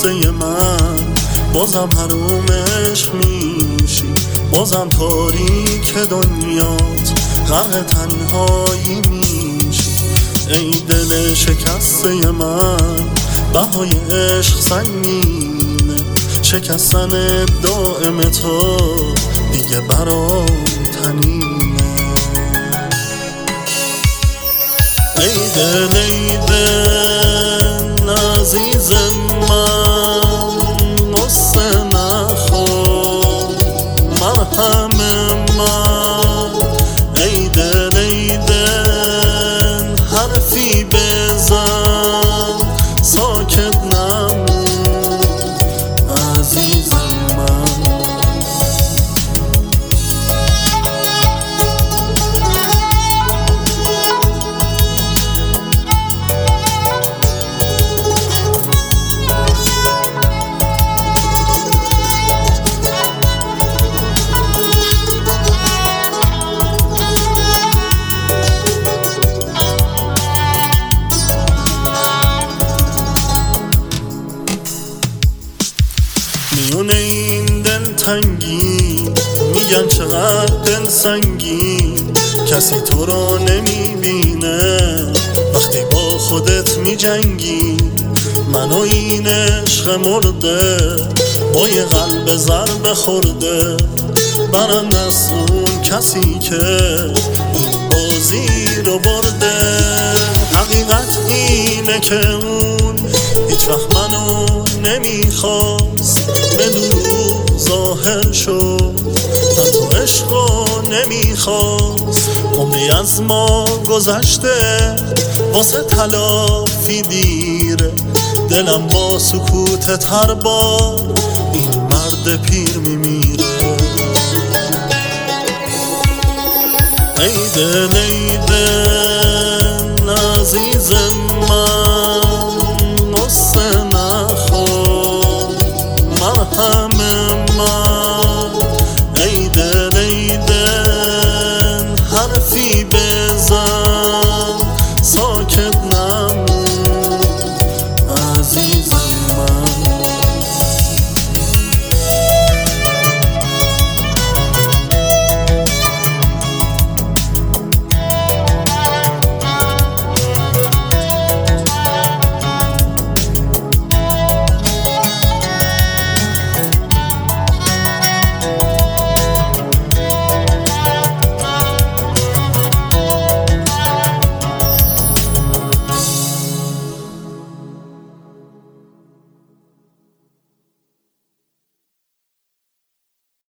قصه من، بازم حروم عشق میشی، بازم تاریک دنیات غرق تنهایی میشی. ای دل شکسته من، بهای عشق سنگینه، شکستن دائم تو دیگه برام تنینه. ای دل ای دل عزیز من، غصه نخور مرهم من. ای دل ای دل حرفی بزن، ساکت نمون عزیز من. میونه این دل تنگی، میگن چقدر دل سنگی، کسی تو را نمیبینه وقتی با خودت میجنگی. منو این عشق مرده با یه قلب ضربه خورده، برنده است اون کسی که این بازی رو برده. حقیقت اینه که اون هیچ وقت منو نمیخواست، به دروغ ظاهر شد من تو عشقو نمیخواست. عمری از ما گذشته واسه تلافی دیره، دلم با سکوت هر بار این مرد پیر میمیره. ای دل ای دل عزیز من،